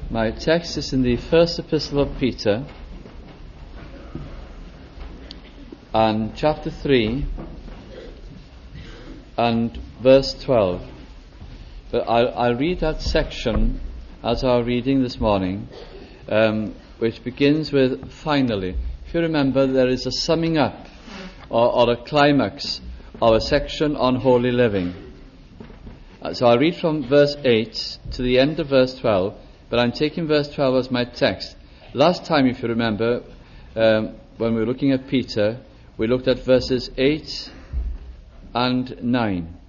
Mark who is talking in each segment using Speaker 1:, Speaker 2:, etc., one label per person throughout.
Speaker 1: My text is in the first epistle of Peter and chapter 3 and verse 12. But I'll read that section as our reading this morning, which begins with finally. If you remember, there is a summing up or a climax of a section on holy living. So I'll read from verse 8 to the end of verse 12, but I'm taking verse 12 as my text. Last time, if you remember, when we were looking at Peter, we looked at verses 8 and 9.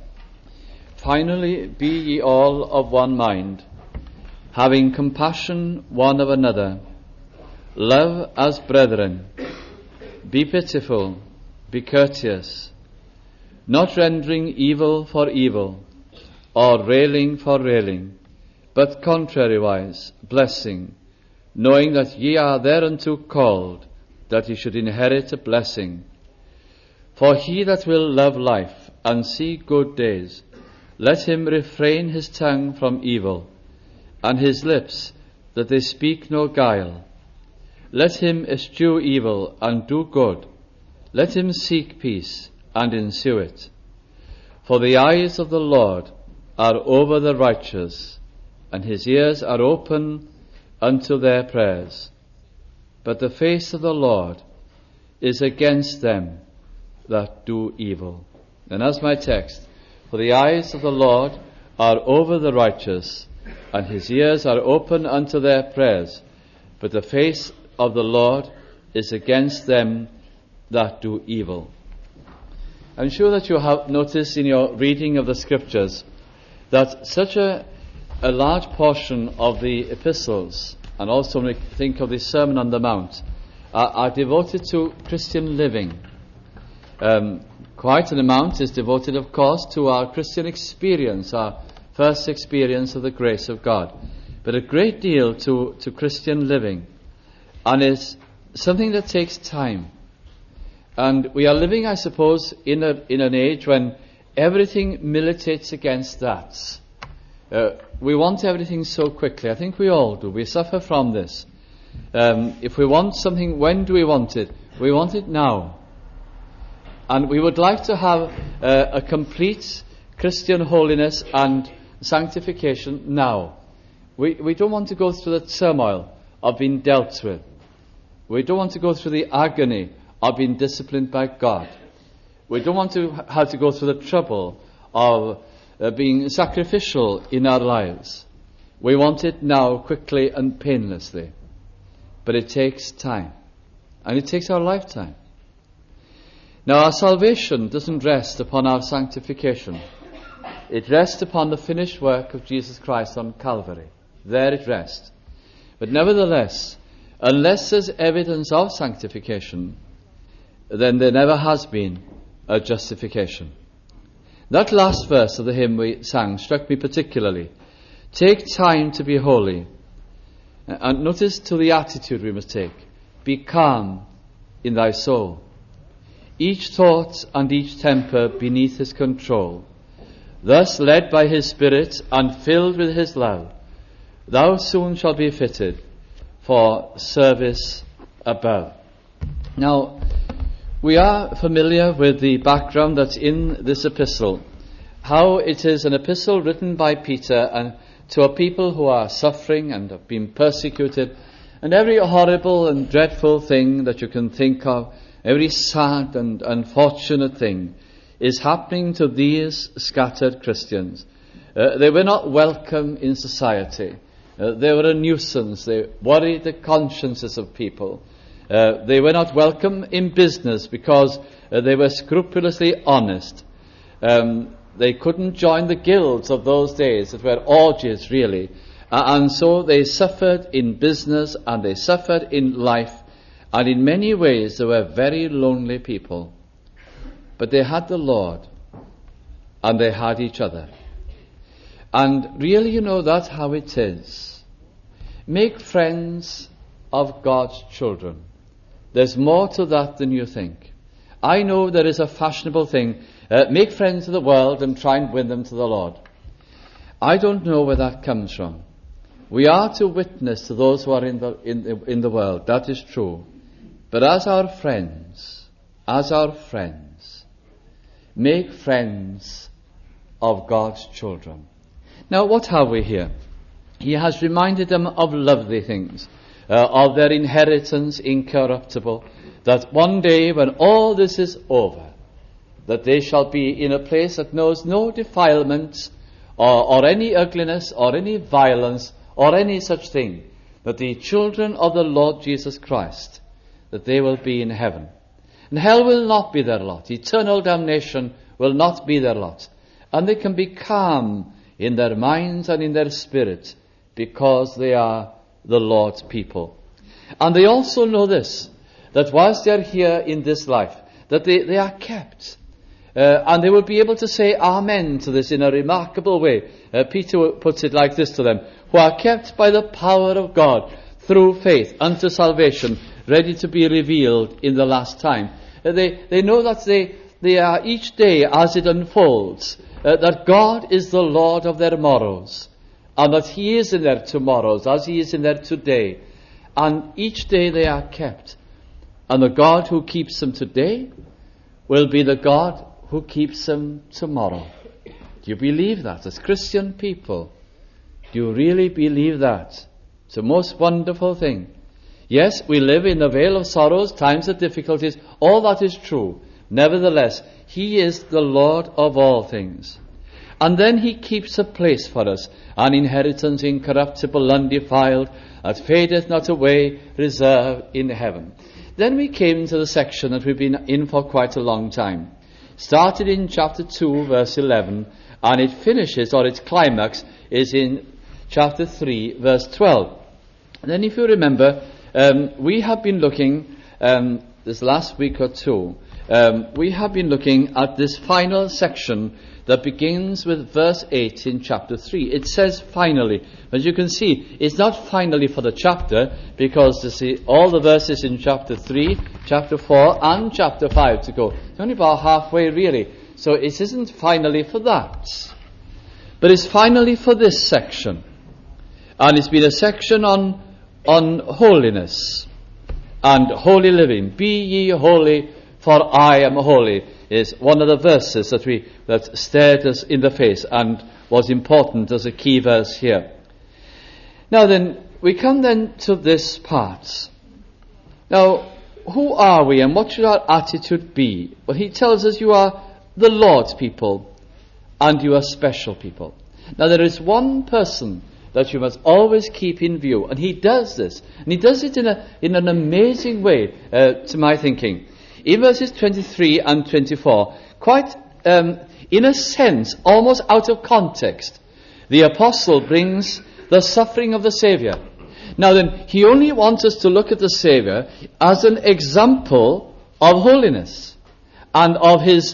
Speaker 1: Finally, be ye all of one mind, having compassion one of another. Love as brethren. Be pitiful, be courteous, not rendering evil for evil, or railing for railing, but contrariwise blessing, knowing that ye are thereunto called, that ye should inherit a blessing. For he that will love life and see good days, let him refrain his tongue from evil, and his lips that they speak no guile. Let him eschew evil and do good. Let him seek peace and ensue it. For the eyes of the Lord are over the righteous, and his ears are open unto their prayers. But the face of the Lord is against them that do evil. And as my text, for the eyes of the Lord are over the righteous, and his ears are open unto their prayers. But the face of the Lord is against them that do evil. I'm sure that you have noticed in your reading of the scriptures that such a large portion of the epistles, and also when we think of the Sermon on the Mount, are devoted to Christian living. Quite an amount is devoted, of course, to our Christian experience, our first experience of the grace of God. But a great deal to Christian living. And it's something that takes time. And we are living, I suppose, in an age when everything militates against that. We want everything so quickly. I think we all do. We suffer from this. If we want something, when do we want it? We want it now. And we would like to have a complete Christian holiness and sanctification now. We don't want to go through the turmoil of being dealt with. We don't want to go through the agony of being disciplined by God. We don't want to have to go through the trouble of being sacrificial in our lives. We want it now, quickly and painlessly. But it takes time. And it takes our lifetime. Now, our salvation doesn't rest upon our sanctification. It rests upon the finished work of Jesus Christ on Calvary. There it rests. But nevertheless, unless there's evidence of sanctification, then there never has been a justification. That last verse of the hymn we sang struck me particularly. Take time to be holy. And notice to the attitude we must take. Be calm in thy soul. Each thought and each temper beneath his control. Thus led by his Spirit and filled with his love, thou soon shalt be fitted for service above. Now, we are familiar with the background that's in this epistle, how it is an epistle written by Peter and to a people who are suffering and have been persecuted, and every horrible and dreadful thing that you can think of, every sad and unfortunate thing is happening to these scattered Christians. They were not welcome in society. They were a nuisance. They worried the consciences of people. They were not welcome in business because they were scrupulously honest. They couldn't join the guilds of those days that were orgies, really. And so they suffered in business and they suffered in life. And in many ways they were very lonely people. But they had the Lord and they had each other. And really, that's how it is. Make friends of God's children. There's more to that than you think. I know there is a fashionable thing. Make friends of the world and try and win them to the Lord. I don't know where that comes from. We are to witness to those who are in the world. That is true. But as our friends, make friends of God's children. Now, what have we here? He has reminded them of lovely things, of their inheritance incorruptible, that one day when all this is over, that they shall be in a place that knows no defilement or any ugliness or any violence or any such thing, that the children of the Lord Jesus Christ, that they will be in heaven. And hell will not be their lot. Eternal damnation will not be their lot. And they can be calm in their minds and in their spirit because they are the Lord's people. And they also know this, that whilst they are here in this life, that they are kept. And they will be able to say amen to this in a remarkable way. Peter puts it like this to them: who are kept by the power of God through faith unto salvation, ready to be revealed in the last time. They know that they are each day as it unfolds, that God is the Lord of their morrows, and that He is in their tomorrows as He is in their today. And each day they are kept. And the God who keeps them today will be the God who keeps them tomorrow. Do you believe that as Christian people? Do you really believe that? It's a most wonderful thing. Yes, we live in the vale of sorrows, times of difficulties. All that is true. Nevertheless, He is the Lord of all things. And then He keeps a place for us, an inheritance incorruptible, undefiled, that fadeth not away, reserved in heaven. Then we came to the section that we've been in for quite a long time. Started in chapter 2, verse 11, and it finishes, or its climax, is in chapter 3, verse 12. And then if you remember, we have been looking, this last week or two, we have been looking at this final section that begins with verse 8 in chapter 3. It says finally. As you can see, it's not finally for the chapter, because you see all the verses in chapter 3, chapter 4 and chapter 5 to go. It's only about halfway really. So it isn't finally for that. But it's finally for this section. And it's been a section on holiness and holy living. Be ye holy, for I am holy, is one of the verses that stared us in the face and was important as a key verse here. Now then, we come then to this part. Now, who are we and what should our attitude be? Well, he tells us you are the Lord's people and you are special people. Now, there is one person that you must always keep in view, and he does this, and he does it in an amazing way, to my thinking. In verses 23 and 24, quite in a sense, almost out of context, the apostle brings the suffering of the Saviour. Now then, he only wants us to look at the Saviour as an example of holiness and of his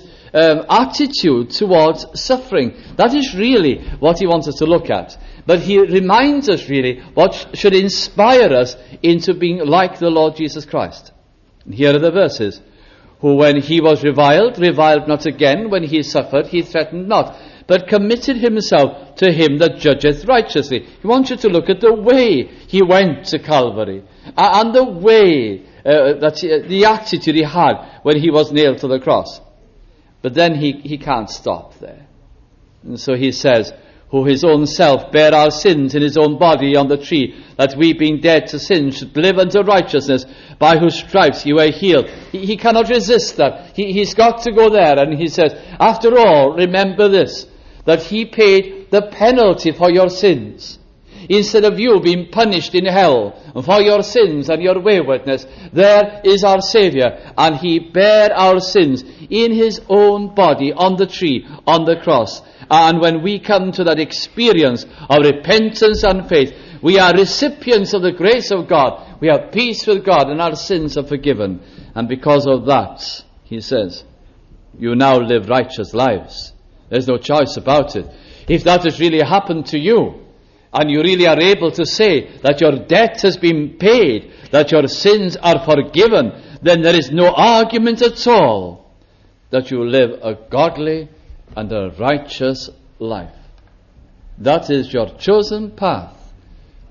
Speaker 1: attitude towards suffering. That is really what he wants us to look at. But he reminds us really what should inspire us into being like the Lord Jesus Christ. And here are the verses. Who when he was reviled not again. When he suffered, he threatened not, but committed himself to him that judgeth righteously. He wants you to look at the way he went to Calvary, and the way, the attitude he had when he was nailed to the cross. But then he can't stop there. And so he says, who his own self bare our sins in his own body on the tree, that we being dead to sin should live unto righteousness, by whose stripes you were healed. He cannot resist that. He's got to go there, and he says, after all, remember this, that he paid the penalty for your sins. Instead of you being punished in hell for your sins and your waywardness, there is our Saviour, and he bare our sins in his own body on the tree, on the cross. And when we come to that experience of repentance and faith, we are recipients of the grace of God. We have peace with God, and our sins are forgiven. And because of that, he says, you now live righteous lives. There's no choice about it. If that has really happened to you, and you really are able to say that your debt has been paid, that your sins are forgiven, then there is no argument at all that you live a godly and a righteous life. That is your chosen path,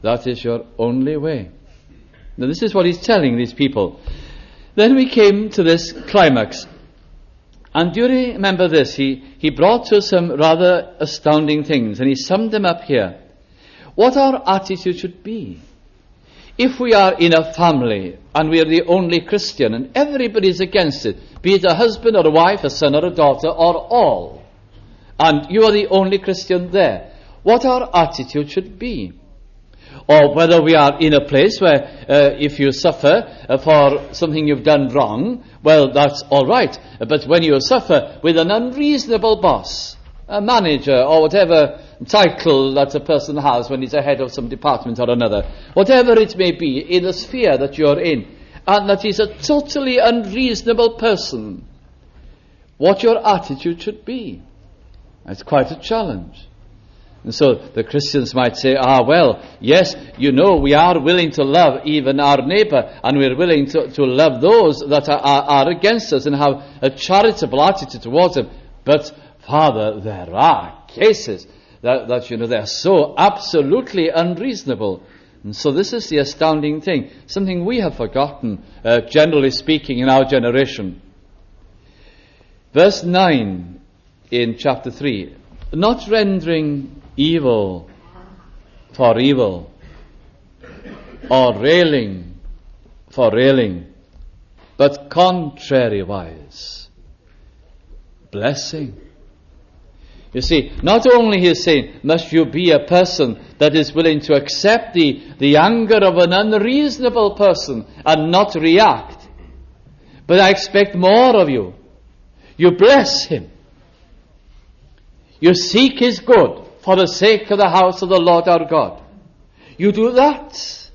Speaker 1: that is your only way. Now this is what he's telling these people. Then we came to this climax. And do you remember this? He brought to us some rather astounding things, and he summed them up here. What our attitude should be. If we are in a family, and we are the only Christian, and everybody is against it, be it a husband or a wife, a son or a daughter, or all, and you are the only Christian there, what our attitude should be. Or whether we are in a place where if you suffer for something you've done wrong, well, that's all right. But when you suffer with an unreasonable boss, a manager, or whatever title that a person has when he's a head of some department or another, whatever it may be, in the sphere that you're in, and that he's a totally unreasonable person, what your attitude should be. That's quite a challenge. And so the Christians might say, well, yes, we are willing to love even our neighbor, and we're willing to love those that are against us and have a charitable attitude towards them. But, Father, there are cases that they're so absolutely unreasonable. And so this is the astounding thing, something we have forgotten, generally speaking, in our generation. Verse 9 in chapter 3, not rendering evil for evil, or railing for railing, but contrariwise, blessing. You see, not only he is saying, must you be a person that is willing to accept the anger of an unreasonable person and not react, but I expect more of you. You bless him. You seek his good for the sake of the house of the Lord our God. You do that.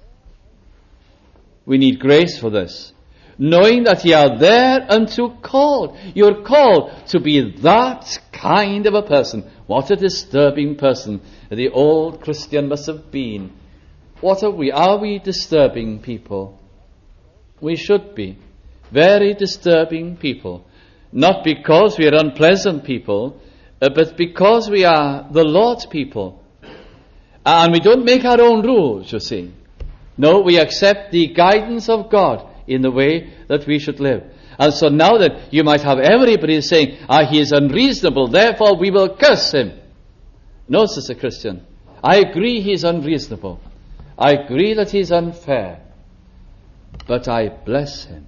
Speaker 1: We need grace for this. Knowing that ye are thereunto called. You're called to be that kind of a person. What a disturbing person the old Christian must have been. What are we? Are we disturbing people? We should be. Very disturbing people. Not because we are unpleasant people, but because we are the Lord's people. And we don't make our own rules, you see. No, we accept the guidance of God in the way that we should live. And so now that you might have everybody saying, he is unreasonable, therefore we will curse him. No, Sister Christian, I agree he is unreasonable. I agree that he is unfair. But I bless him.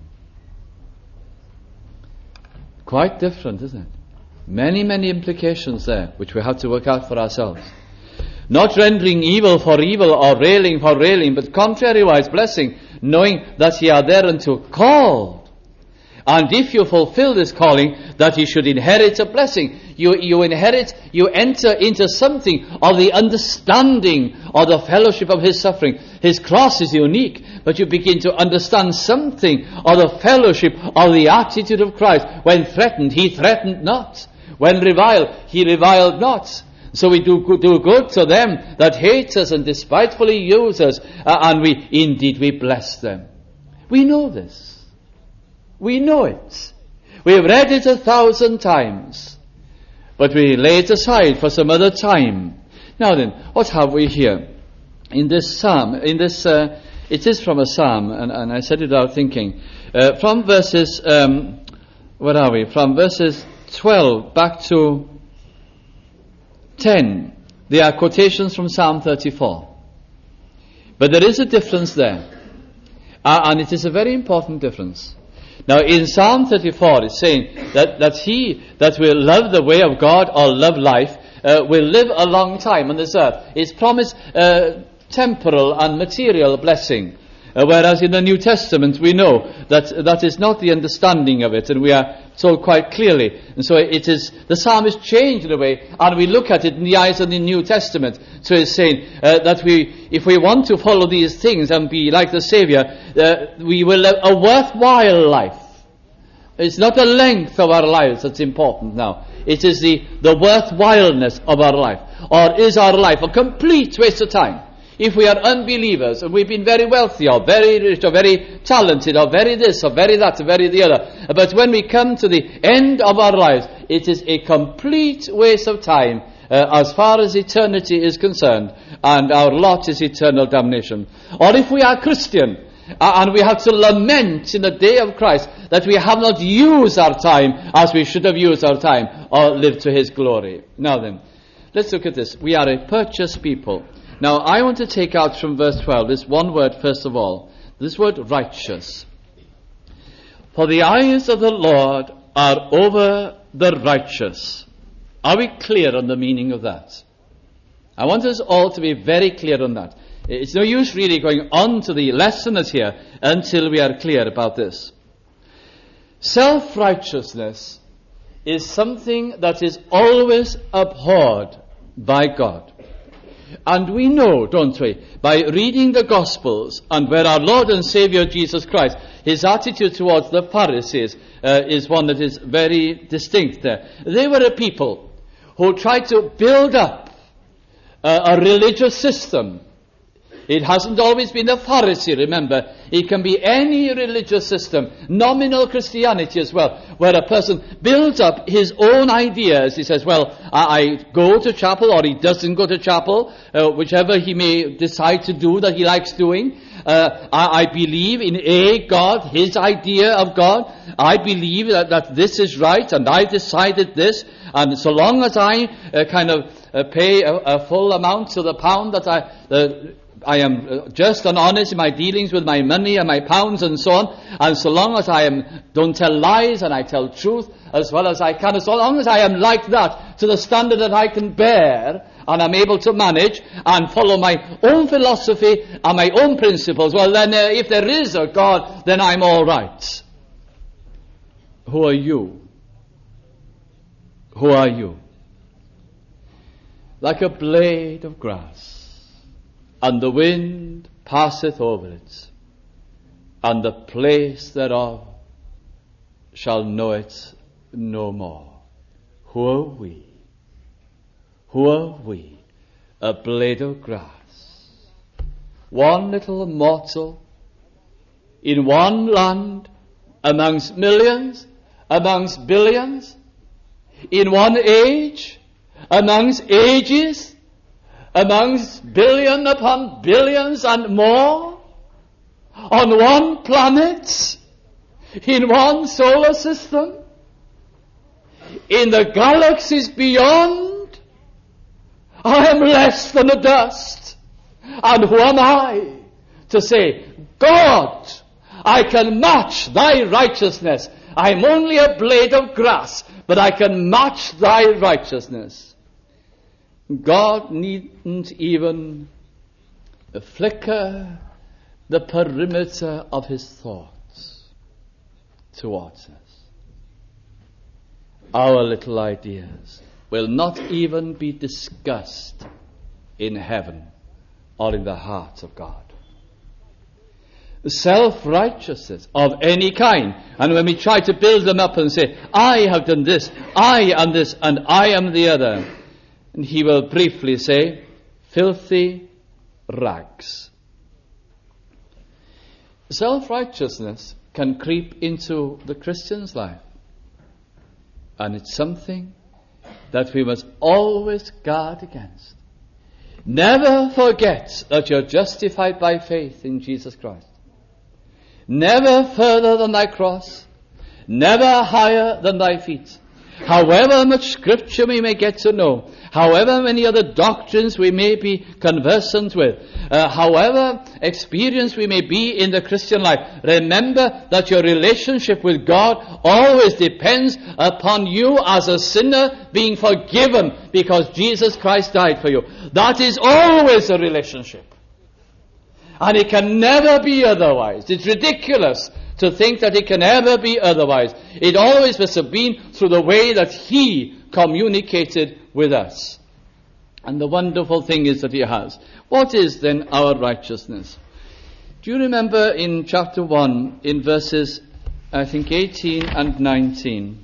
Speaker 1: Quite different, isn't it? Many, many implications there, which we have to work out for ourselves. Not rendering evil for evil or railing for railing, but contrariwise blessing, knowing that ye are thereunto called. And if you fulfill this calling, that ye should inherit a blessing. You enter into something of the understanding of the fellowship of his suffering. His cross is unique, but you begin to understand something of the fellowship of the attitude of Christ. When threatened, he threatened not. When reviled, he reviled not. So we do good to them that hate us and despitefully use us, and we bless them. We know this. We know it. We have read it 1,000 times, but we lay it aside for some other time. Now then, what have we here? In this psalm, it is from a psalm, and I said it without thinking. From verses, where are we? From verses 12 back to 10, there are quotations from Psalm 34. But there is a difference there. And it is a very important difference. Now in Psalm 34 it's saying that he that will love the way of God or love life will live a long time on this earth. It's promised temporal and material blessing. Whereas in the New Testament we know that is not the understanding of it, and we are told quite clearly. And so it is, the psalm is changed in a way, and we look at it in the eyes of the New Testament. So it's saying that if we want to follow these things and be like the Saviour, we will live a worthwhile life. It's not the length of our lives that's important now. It is the worthwhileness of our life. Or is our life a complete waste of time? If we are unbelievers and we've been very wealthy or very rich or very talented or very this or very that or very the other, but when we come to the end of our lives, it is a complete waste of time as far as eternity is concerned, and our lot is eternal damnation. Or if we are Christian, and we have to lament in the day of Christ that we have not used our time as we should have used our time, or lived to His glory. Now then, let's look at this. We are a purchased people. Now, I want to take out from verse 12 this one word first of all. This word righteous. For the eyes of the Lord are over the righteous. Are we clear on the meaning of that? I want us all to be very clear on that. It's no use really going on to the lessons here until we are clear about this. Self-righteousness is something that is always abhorred by God. And we know, don't we, by reading the Gospels and where our Lord and Saviour Jesus Christ, His attitude towards the Pharisees is one that is very distinct there. They were a people who tried to build up a religious system. It hasn't always been the Pharisee, remember. It can be any religious system, nominal Christianity as well, where a person builds up his own ideas. He says, well, I go to chapel, or he doesn't go to chapel, whichever he may decide to do that he likes doing. I believe in a God, his idea of God. I believe that this is right, and I decided this, and so long as I pay a full amount to the pound that I am just and honest in my dealings with my money and my pounds and so on, and so long as don't tell lies and I tell truth as well as I can, as long as I am like that to the standard that I can bear and I'm able to manage and follow my own philosophy and my own principles, well then if there is a God, then I'm all right. Who are you? Who are you? Like a blade of grass, and the wind passeth over it, and the place thereof shall know it no more. Who are we? Who are we? A blade of grass. One little mortal in one land, amongst millions, amongst billions, in one age, amongst ages, amongst billion upon billions and more, on one planet, in one solar system, in the galaxies beyond. I am less than a dust. And who am I to say, God, I can match thy righteousness. I'm only a blade of grass, but I can match thy righteousness. God needn't even flicker the perimeter of his thoughts towards us. Our little ideas will not even be discussed in heaven or in the heart of God. Self-righteousness of any kind, and when we try to build them up and say, I have done this, I am this, and I am the other, and he will briefly say, filthy rags. Self-righteousness can creep into the Christian's life, and it's something that we must always guard against. Never forget that you're justified by faith in Jesus Christ. Never further than thy cross, never higher than thy feet. However much scripture we may get to know, however many other doctrines we may be conversant with, however experienced we may be in the Christian life, remember that your relationship with God always depends upon you as a sinner being forgiven because Jesus Christ died for you. That is always a relationship. And it can never be otherwise. It's ridiculous to think that it can ever be otherwise. It always must have been through the way that he communicated with us. And the wonderful thing is that he has. What is then our righteousness? Do you remember in chapter 1, in verses, 18 and 19?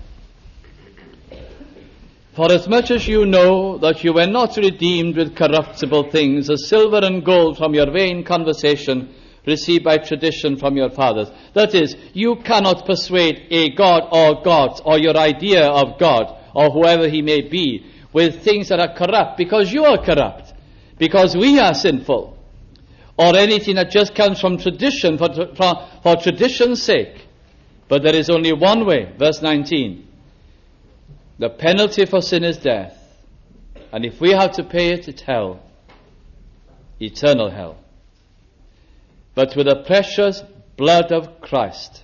Speaker 1: For as much as you know that you were not redeemed with corruptible things, as silver and gold from your vain conversation received by tradition from your fathers. That is, you cannot persuade a god or gods or your idea of God or whoever he may be with things that are corrupt because you are corrupt, because we are sinful, or anything that just comes from tradition for tradition's sake. But there is only one way. Verse 19. The penalty for sin is death. And if we have to pay it, it's hell. Eternal hell. But with the precious blood of Christ,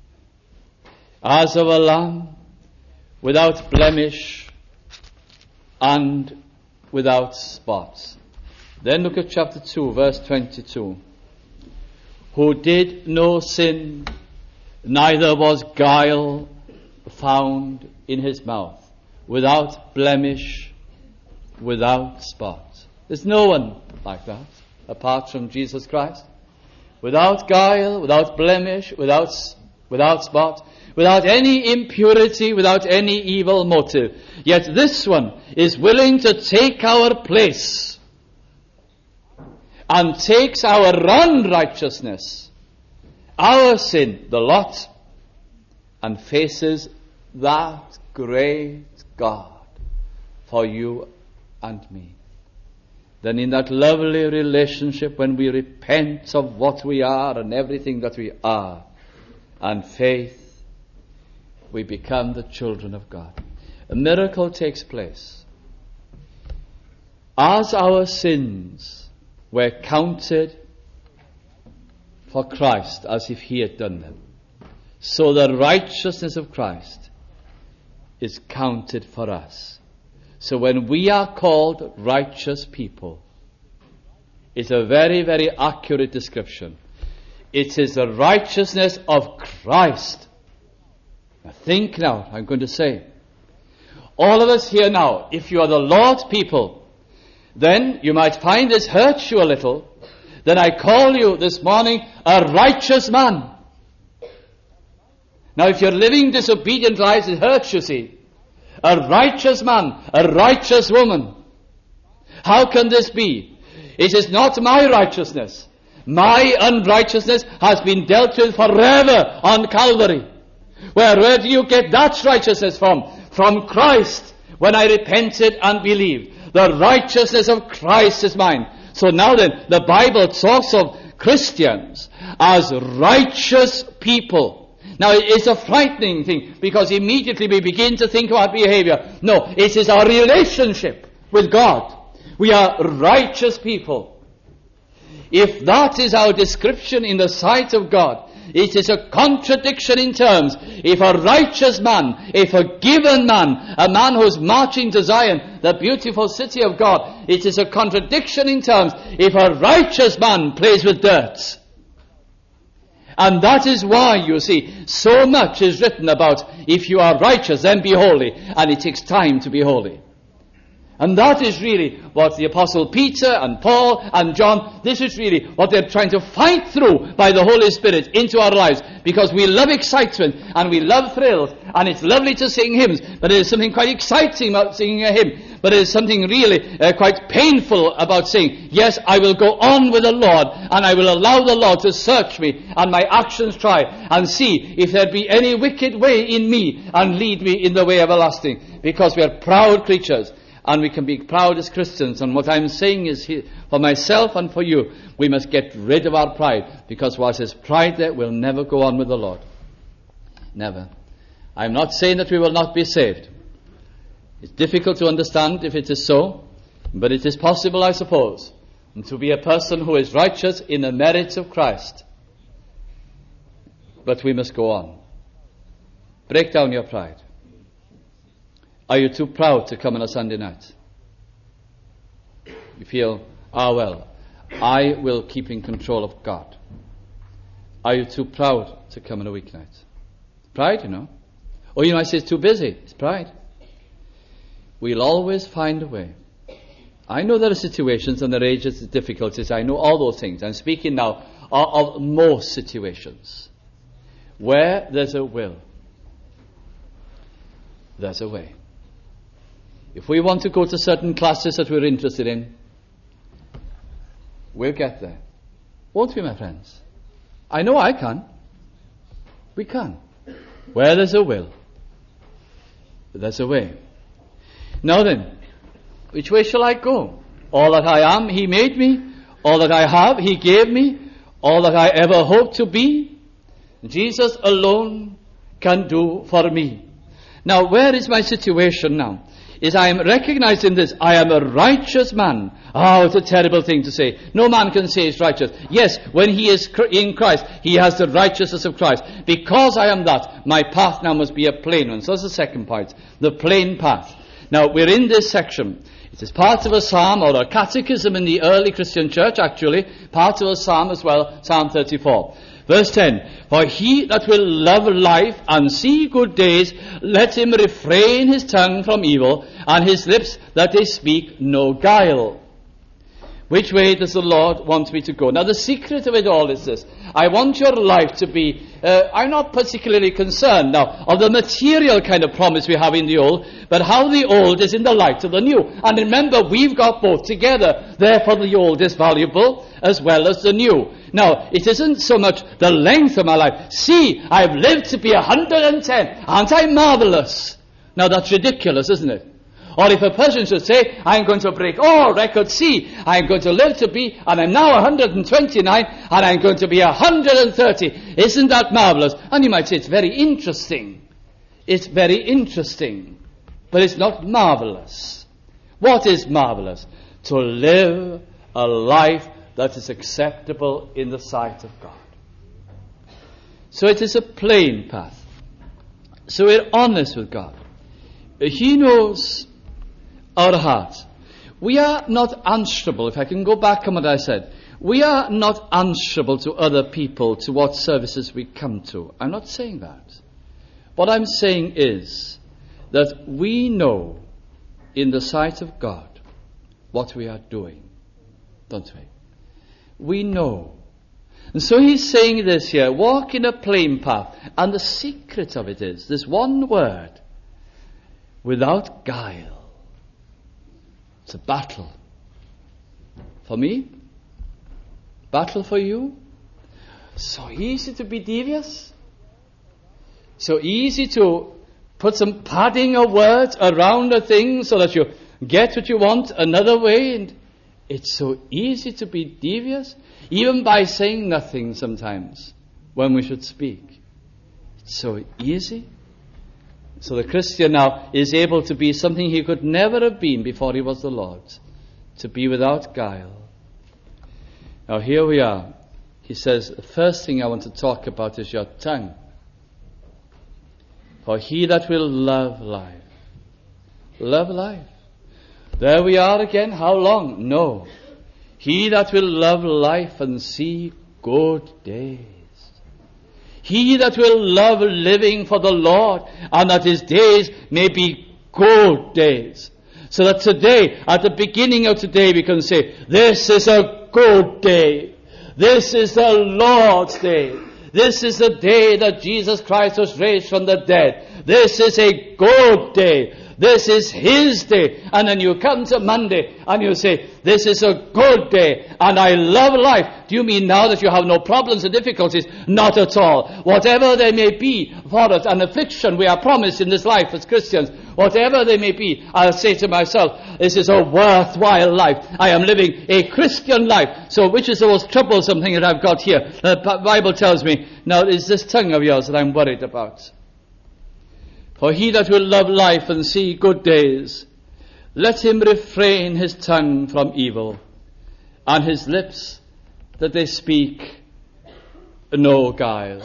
Speaker 1: as of a lamb, without blemish and without spot. Then look at chapter 2, verse 22. Who did no sin, neither was guile found in his mouth, without blemish, without spot. There's no one like that apart from Jesus Christ. Without guile, without blemish, without spot, without any impurity, without any evil motive. Yet this one is willing to take our place and takes our unrighteousness, our sin, the lot, and faces that great God for you and me. Then in that lovely relationship, when we repent of what we are and everything that we are, and faith, we become the children of God. A miracle takes place. As our sins were counted for Christ as if he had done them, so the righteousness of Christ is counted for us. So when we are called righteous people, it's a very, very accurate description. It is the righteousness of Christ. Now think now, I'm going to say, all of us here now, if you are the Lord's people, then you might find this hurts you a little, that I call you this morning a righteous man. Now if you're living disobedient lives, it hurts, you see. A righteous man, a righteous woman. How can this be? It is not my righteousness. My unrighteousness has been dealt with forever on Calvary. Where do you get that righteousness from? From Christ, when I repented and believed. The righteousness of Christ is mine. So now then, the Bible talks of Christians as righteous people. Now, it's a frightening thing, because immediately we begin to think about behavior. No, it is our relationship with God. We are righteous people. If that is our description in the sight of God, it is a contradiction in terms. If a righteous man, a forgiven man, a man who is marching to Zion, the beautiful city of God, it is a contradiction in terms if a righteous man plays with dirt. And that is why, you see, so much is written about if you are righteous, then be holy. And it takes time to be holy. And that is really what the Apostle Peter and Paul and John, this is really what they're trying to fight through by the Holy Spirit into our lives. Because we love excitement and we love thrills, and it's lovely to sing hymns, but there is something quite exciting about singing a hymn. But there is something really quite painful about saying, yes, I will go on with the Lord, and I will allow the Lord to search me and my actions try, and see if there be any wicked way in me, and lead me in the way everlasting. Because we are proud creatures. And we can be proud as Christians. And what I'm saying is, here, for myself and for you, we must get rid of our pride. Because whilst there's pride there, we'll never go on with the Lord. Never. I'm not saying that we will not be saved. It's difficult to understand if it is so. But it is possible, I suppose, to be a person who is righteous in the merits of Christ. But we must go on. Break down your pride. Are you too proud to come on a Sunday night? You feel, well, I will keep in control of God. Are you too proud to come on a weeknight? Pride, you know. Or you might say it's too busy. It's pride. We'll always find a way. I know there are situations and there are ages of difficulties. I know all those things. I'm speaking now of most situations. Where there's a will, there's a way. If we want to go to certain classes that we're interested in, we'll get there. Won't we, my friends? I know I can. We can. Where there's a will, there's a way. Now then, Which way shall I go? All that I am, he made me. All that I have, he gave me. All that I ever hope to be, Jesus alone can do for me. Now, where is my situation now? Is I am recognizing this. I am a righteous man. Oh, it's a terrible thing to say. No man can say he's righteous. Yes, when he is in Christ, he has the righteousness of Christ. Because I am that, my path now must be a plain one. So that's the second point. The plain path. Now, we're in this section. It is part of a psalm or a catechism in the early Christian church, actually. Part of a psalm as well, Psalm 34. Verse 10, for he that will love life and see good days, let him refrain his tongue from evil, and his lips that they speak no guile. Which way does the Lord want me to go? Now the secret of it all is this. I want your life to be, I'm not particularly concerned now of the material kind of promise we have in the old, but how the old is in the light of the new. And remember, we've got both together. Therefore the old is valuable as well as the new. Now, it isn't so much the length of my life. See, I've lived to be 110. Aren't I marvelous? Now that's ridiculous, isn't it? Or if a person should say, I'm going to break all records, see, I'm going to live to be, and I'm now 129, and I'm going to be 130. Isn't that marvelous? And you might say, it's very interesting. It's very interesting. But it's not marvelous. What is marvelous? To live a life that is acceptable in the sight of God. So it is a plain path. So we're honest with God. He knows our heart. We are not answerable, if I can go back on what I said. We are not answerable to other people, to what services we come to. I'm not saying that. What I'm saying is that we know in the sight of God what we are doing, don't we? We know. And so he's saying this here, walk in a plain path. And the secret of it is this one word, without guile. It's a battle. For me? Battle for you? So easy to be devious. So easy to put some padding of words around a thing so that you get what you want another way. And it's so easy to be devious, even by saying nothing sometimes when we should speak. It's so easy. So the Christian now is able to be something he could never have been before he was the Lord's, to be without guile. Now here we are. He says, the first thing I want to talk about is your tongue. For he that will love life. Love life. There we are again. How long? No. He that will love life and see good days. He that will love living for the Lord, and that his days may be good days. So that today, at the beginning of today, we can say, this is a good day. This is the Lord's day. This is the day that Jesus Christ was raised from the dead. This is a good day. This is his day. And then you come to Monday and you say, this is a good day and I love life. Do you mean now that you have no problems or difficulties? Not at all. Whatever they may be for us, an affliction we are promised in this life as Christians, whatever they may be, I'll say to myself, this is a worthwhile life. I am living a Christian life. So which is the most troublesome thing that I've got here? The Bible tells me, now it's this tongue of yours that I'm worried about. For he that will love life and see good days, let him refrain his tongue from evil, and his lips that they speak no guile.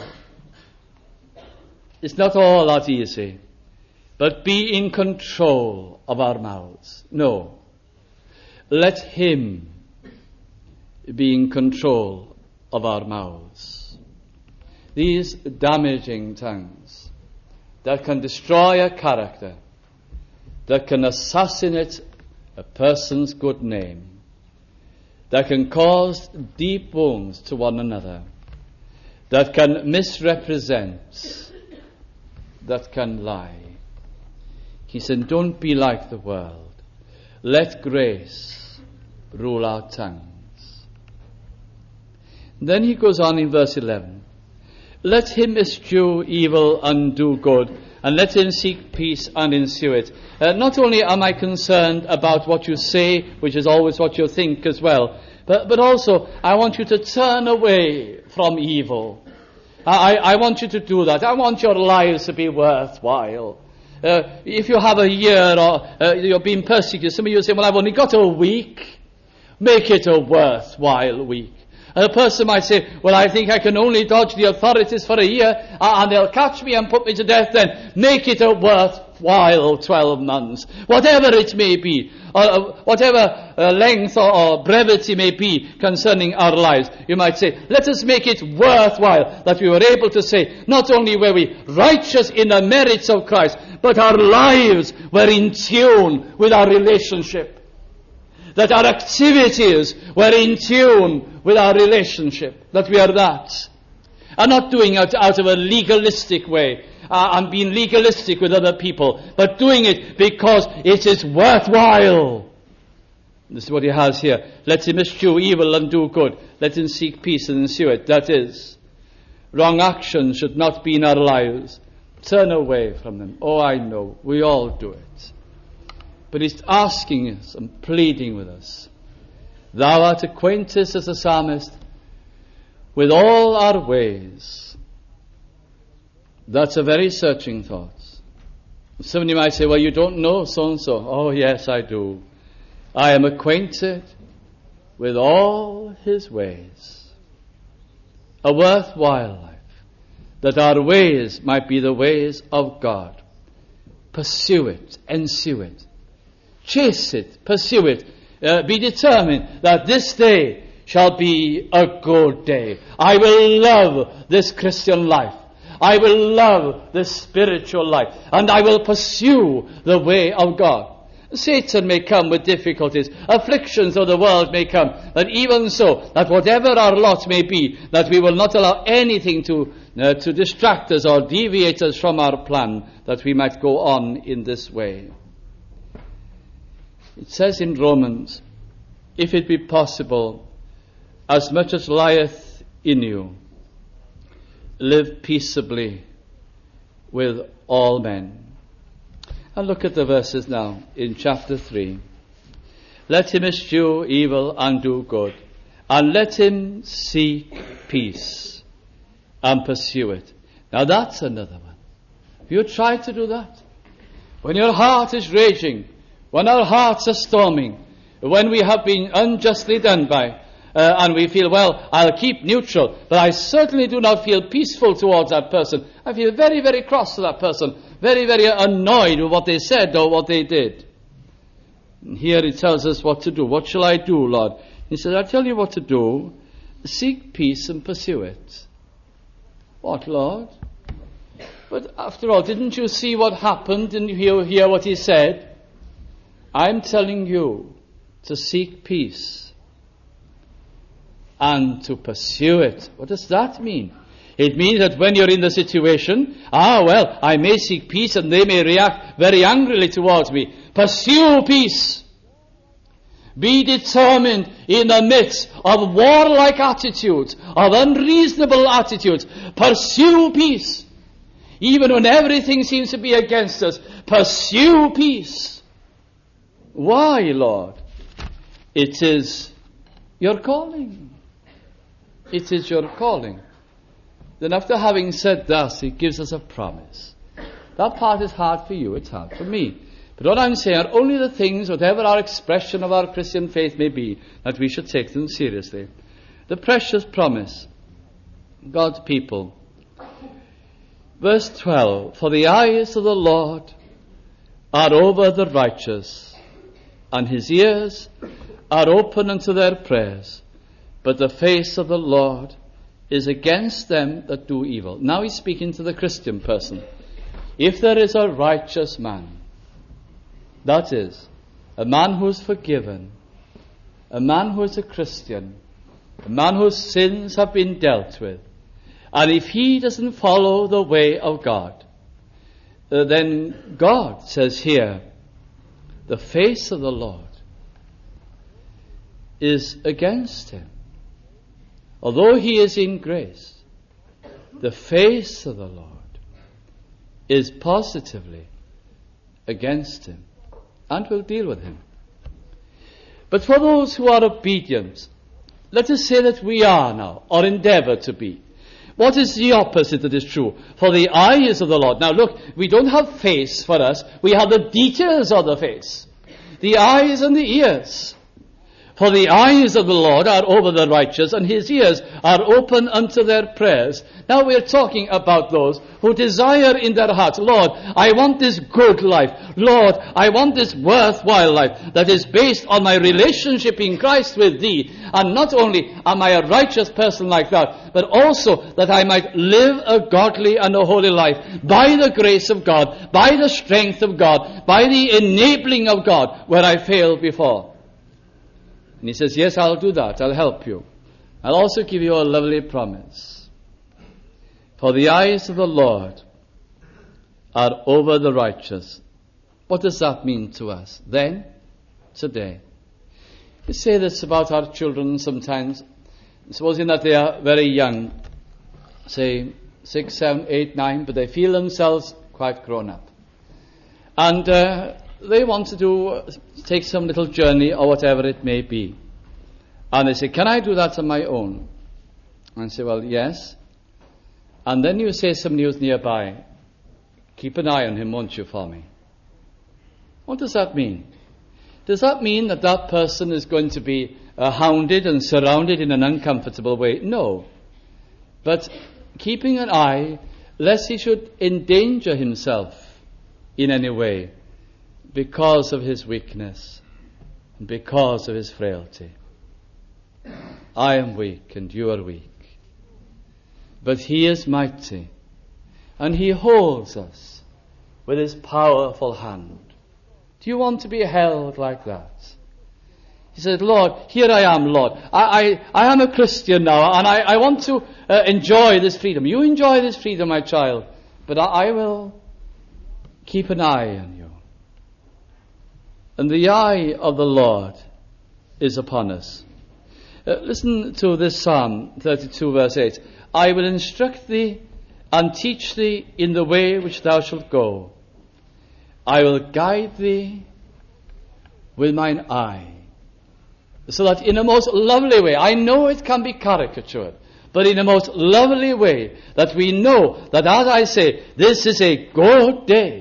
Speaker 1: It's not all that easy, but be in control of our mouths. No. Let him be in control of our mouths. These damaging tongues that can destroy a character, that can assassinate a person's good name, that can cause deep wounds to one another, that can misrepresent, that can lie. He said, don't be like the world. Let grace rule our tongues. Then he goes on in verse 11. Let him eschew evil and do good, and let him seek peace and ensue it. Not only am I concerned about what you say, which is always what you think as well, but also I want you to turn away from evil. I want you to do that. I want your lives to be worthwhile. If you have a year or you're being persecuted, some of you say, well, I've only got a week. Make it a worthwhile week. A person might say, well, I think I can only dodge the authorities for a year and they'll catch me and put me to death then. Make it a worthwhile 12 months. Whatever it may be, whatever length or brevity may be concerning our lives. You might say, let us make it worthwhile that we were able to say, not only were we righteous in the merits of Christ, but our lives were in tune with our relationship. That our activities were in tune with our relationship. That we are that. And not doing it out of a legalistic way and being legalistic with other people, but doing it because it is worthwhile. This is what he has here. Let him eschew evil and do good. Let him seek peace and ensue it. That is, wrong action should not be in our lives. Turn away from them. Oh, I know. We all do it. But he's asking us and pleading with us. Thou art acquainted, as the psalmist, with all our ways. That's a very searching thought. Somebody might say, well, you don't know so-and-so. Oh, yes, I do. I am acquainted with all his ways. A worthwhile life. That our ways might be the ways of God. Pursue it, ensue it. Chase it, pursue it, be determined that this day shall be a good day. I will love this Christian life. I will love this spiritual life. And I will pursue the way of God. Satan may come with difficulties. Afflictions of the world may come. But even so, that whatever our lot may be, that we will not allow anything to distract us or deviate us from our plan, that we might go on in this way. It says in Romans, if it be possible, as much as lieth in you, live peaceably with all men. And look at the verses now in chapter 3. Let him eschew evil and do good, and let him seek peace and pursue it. Now that's another one. Have you tried to do that? When your heart is raging, when our hearts are storming, when we have been unjustly done by, and we feel, well, I'll keep neutral, but I certainly do not feel peaceful towards that person. I feel very, very cross to that person, very, very annoyed with what they said or what they did. And here he tells us what to do. What shall I do, Lord? He says, I'll tell you what to do. Seek peace and pursue it. What, Lord? But after all, didn't you see what happened? Didn't you hear what he said? I'm telling you to seek peace and to pursue it. What does that mean? It means that when you're in the situation, well, I may seek peace and they may react very angrily towards me. Pursue peace. Be determined in the midst of warlike attitudes, of unreasonable attitudes. Pursue peace. Even when everything seems to be against us, pursue peace. Why, Lord? It is your calling. It is your calling. Then after having said that, he gives us a promise. That part is hard for you, it's hard for me. But what I'm saying are only the things, whatever our expression of our Christian faith may be, that we should take them seriously. The precious promise, God's people. Verse 12, for the eyes of the Lord are over the righteous, and his ears are open unto their prayers, but the face of the Lord is against them that do evil. Now he's speaking to the Christian person. If there is a righteous man, that is, a man who is forgiven, a man who is a Christian, a man whose sins have been dealt with, and if he doesn't follow the way of God, then God says here, the face of the Lord is against him. Although he is in grace, the face of the Lord is positively against him and will deal with him. But for those who are obedient, let us say that we are now, or endeavor to be. What is the opposite that is true? For the eyes of the Lord. Now look, we don't have face for us. We have the details of the face. The eyes and the ears. For the eyes of the Lord are over the righteous, and his ears are open unto their prayers. Now we are talking about those who desire in their hearts, Lord, I want this good life. Lord, I want this worthwhile life that is based on my relationship in Christ with thee. And not only am I a righteous person like that, but also that I might live a godly and a holy life by the grace of God, by the strength of God, by the enabling of God where I failed before. And he says, yes, I'll do that. I'll help you. I'll also give you a lovely promise. For the eyes of the Lord are over the righteous. What does that mean to us? Then, today. We say this about our children sometimes. Supposing that they are very young, say 6, 7, 8, 9, but they feel themselves quite grown up. And they want to take some little journey or whatever it may be. And they say, can I do that on my own? And I say, well, yes. And then you say to somebody who's nearby, keep an eye on him, won't you, for me? What does that mean? Does that mean that that person is going to be hounded and surrounded in an uncomfortable way? No. But keeping an eye, lest he should endanger himself in any way, because of his weakness, and because of his frailty. I am weak and you are weak. But he is mighty, and he holds us with his powerful hand. Do you want to be held like that? He said, Lord, here I am, Lord. I am a Christian now, and I want to enjoy this freedom. You enjoy this freedom, my child, but I will keep an eye on you. And the eye of the Lord is upon us. Listen to this Psalm 32 verse 8. I will instruct thee and teach thee in the way which thou shalt go. I will guide thee with mine eye. So that in a most lovely way, I know it can be caricatured, but in a most lovely way, that we know that as I say, this is a good day.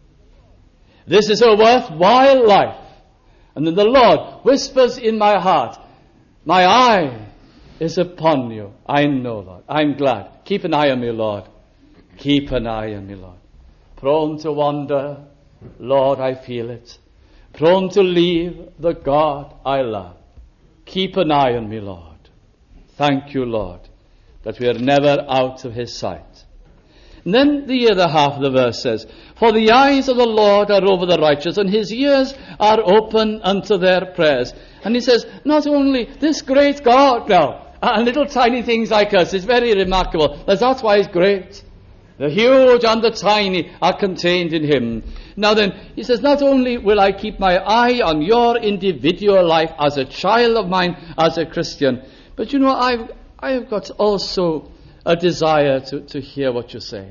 Speaker 1: This is a worthwhile life. And then the Lord whispers in my heart, my eye is upon you. I know, Lord. I'm glad. Keep an eye on me, Lord. Keep an eye on me, Lord. Prone to wander, Lord, I feel it. Prone to leave the God I love. Keep an eye on me, Lord. Thank you, Lord, that we are never out of his sight. And then the other half of the verse says, for the eyes of the Lord are over the righteous, and his ears are open unto their prayers. And he says, not only this great God now, and little tiny things like us, is very remarkable. That's why he's great. The huge and the tiny are contained in him. Now then, he says, not only will I keep my eye on your individual life as a child of mine, as a Christian, but you know, I've got also a desire to hear what you say.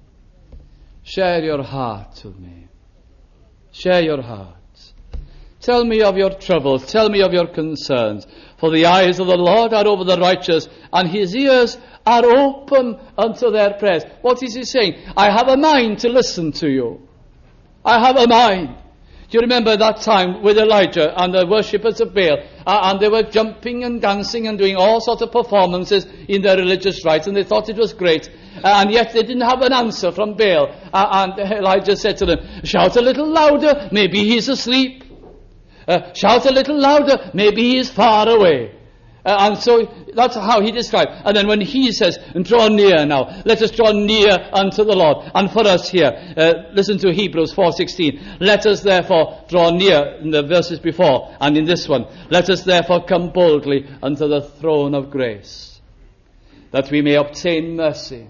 Speaker 1: Share your heart with me. Share your heart. Tell me of your troubles. Tell me of your concerns. For the eyes of the Lord are over the righteous, and his ears are open unto their prayers. What is he saying? I have a mind to listen to you. I have a mind. Do you remember that time with Elijah and the worshippers of Baal? And they were jumping and dancing and doing all sorts of performances in their religious rites, and they thought it was great. And yet they didn't have an answer from Baal. And Elijah said to them, shout a little louder, maybe he's asleep. Shout a little louder, maybe he's far away. And so that's how he described. And then when he says, draw near now, let us draw near unto the Lord. And for us here, listen to Hebrews 4:16. Let us therefore draw near, in the verses before and in this one. Let us therefore come boldly unto the throne of grace, that we may obtain mercy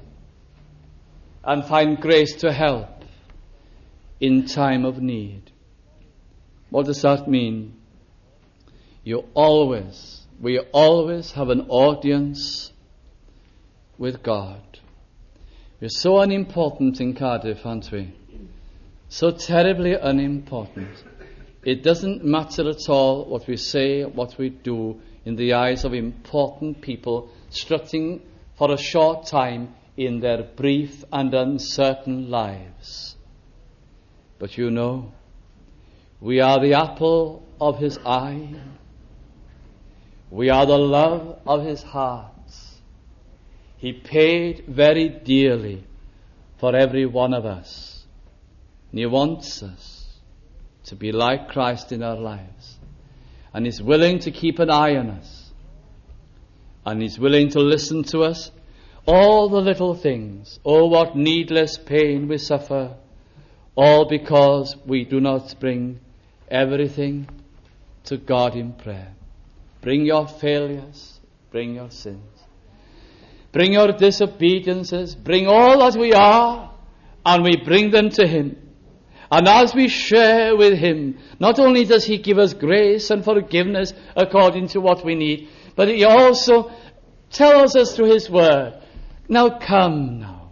Speaker 1: and find grace to help in time of need. What does that mean? We always have an audience with God. We're so unimportant in Cardiff, aren't we? So terribly unimportant. It doesn't matter at all what we say, what we do in the eyes of important people strutting for a short time in their brief and uncertain lives. But you know, we are the apple of his eye. We are the love of his heart. He paid very dearly for every one of us. And he wants us to be like Christ in our lives. And he's willing to keep an eye on us. And he's willing to listen to us. All the little things. Oh, what needless pain we suffer. All because we do not bring everything to God in prayer. Bring your failures. Bring your sins. Bring your disobediences. Bring all that we are. And we bring them to him. And as we share with him, not only does he give us grace and forgiveness according to what we need, but he also tells us through his word, now come now,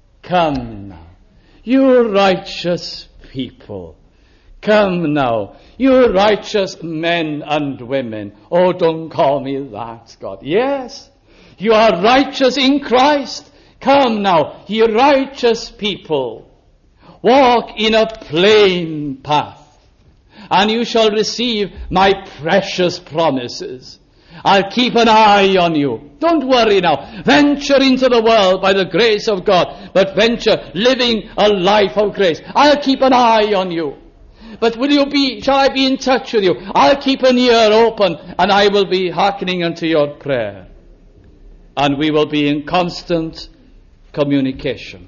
Speaker 1: you righteous people, come now, you righteous men and women. Oh, don't call me that, God. Yes, you are righteous in Christ. Come now, ye righteous people. Walk in a plain path, and you shall receive my precious promises. I'll keep an eye on you. Don't worry now. Venture into the world by the grace of God, but venture living a life of grace. I'll keep an eye on you. But shall I be in touch with you? I'll keep an ear open, and I will be hearkening unto your prayer. And we will be in constant communication.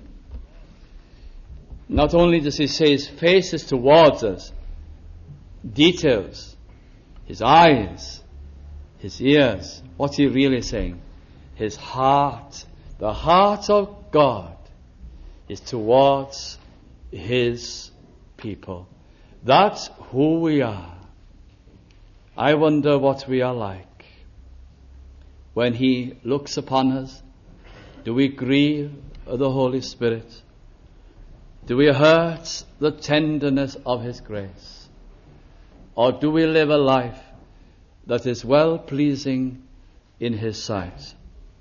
Speaker 1: Not only does he say his face is towards us, details, his eyes, his ears. What's he really saying? His heart, the heart of God, is towards his people. That's who we are. I wonder what we are like. When he looks upon us, do we grieve the Holy Spirit? Do we hurt the tenderness of his grace? Or do we live a life that is well-pleasing in his sight?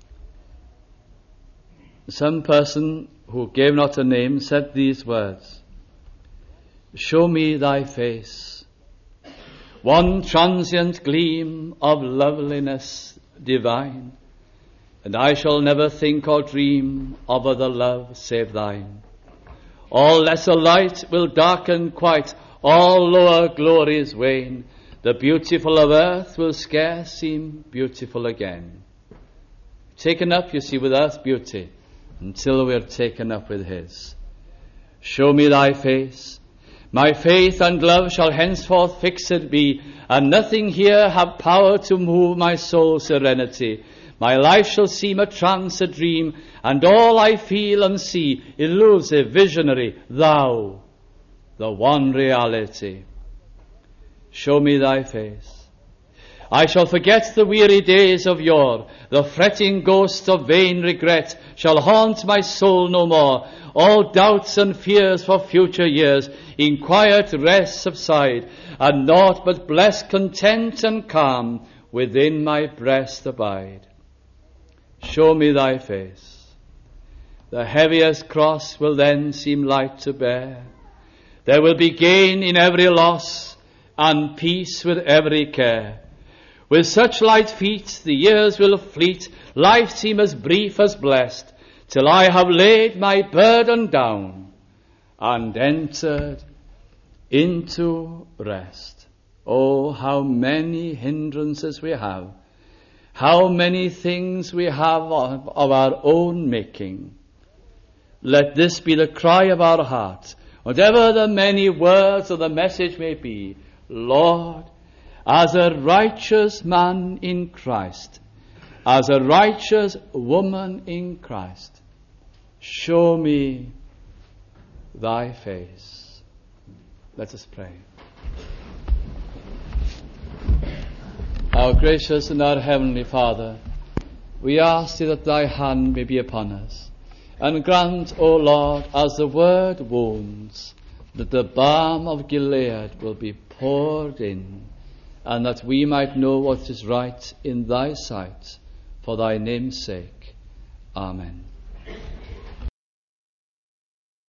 Speaker 1: Some person who gave not a name said these words, show me thy face, one transient gleam of loveliness divine, and I shall never think or dream of other love save thine. All lesser light will darken quite, all lower glories wane. The beautiful of earth will scarce seem beautiful again. Taken up, you see, with earth's beauty, until we are taken up with his. Show me thy face. My faith and love shall henceforth fixed be, and nothing here have power to move my soul's serenity. My life shall seem a trance, a dream, and all I feel and see, elusive, visionary, thou, the one reality. Show me thy face. I shall forget the weary days of yore. The fretting ghost of vain regret shall haunt my soul no more. All doubts and fears for future years in quiet rest subside, and naught but blessed content and calm within my breast abide. Show me thy face. The heaviest cross will then seem light to bear. There will be gain in every loss, and peace with every care. With such light feet the years will fleet, life seem as brief as blessed, till I have laid my burden down and entered into rest. Oh, how many hindrances we have, how many things we have of our own making. Let this be the cry of our heart, whatever the many words of the message may be. Lord, as a righteous man in Christ, as a righteous woman in Christ, show me thy face. Let us pray. Our gracious and our heavenly Father, we ask thee that thy hand may be upon us, And grant, O Lord, as the word wounds, that the balm of Gilead will be poured in, and that we might know what is right in thy sight, for thy name's sake. Amen.